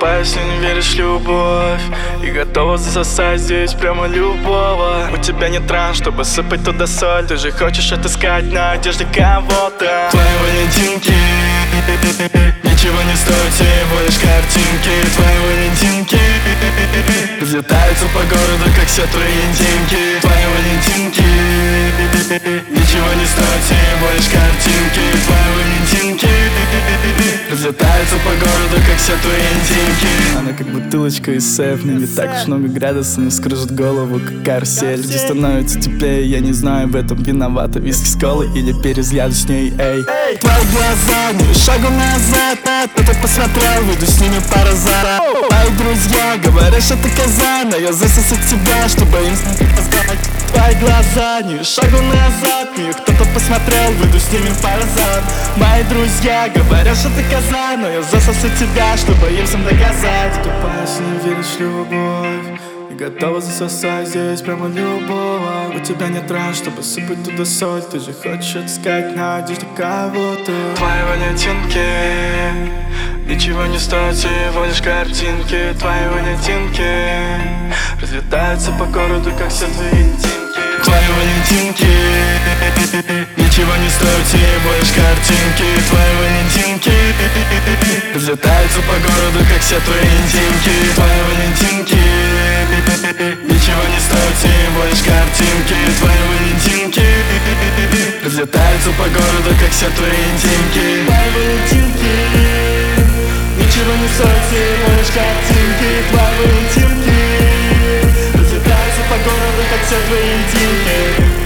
Тупая, если не веришь в любовь, и готова засосать здесь прямо любого. У тебя нет ран, чтобы сыпать туда соль. Ты же хочешь отыскать на одежде кого-то. Твои валентинки ничего не стоят, всего лишь картинки. Твои валентинки разлетаются по городу, как все твои интимки. Твои валентинки ничего не стоят, всего лишь картинки. Твои валентинки разлетаются по городу, как все твои интимки. Она как бутылочка из сейф, не так уж много градусов, но скружит голову, как карусель. Где становится теплее, я не знаю, в этом виновата виски с колой или перезгляд с ней, эй. Твои глаза, не шагу назад, кто-то посмотрел, выйду с ними пара за. Мои друзья говорят, что ты коза, но я засосу тебя, чтобы им сказать. Твои глаза, не шагу назад, кто-то посмотрел, выйду с ними пара за. Мои друзья говорят, что ты коза, но я засосу тебя, чтобы им всем доказать. Тупая, если не веришь в любовь, и готова засосать здесь прямо любого. У тебя нет ран, чтобы сыпать туда соль. Ты же хочешь отыскать на одежде кого-то. Твои валентинки ничего не стоят, всего лишь картинки. Твои валентинки разлетаются по городу, как все твои интимки. Твои валентинки ничего не стоят, всего лишь картинки. Твои валентинки разлетаются по городу, как все твои интимки. Твои валентинки ничего не стоят, всего лишь картинки. Твои валентинки разлетаются по городу, как все твои интимки. Твои валентинки ничего не стоят, всего лишь картинки. Твои валентинки разлетаются по городу, как все твои интимки.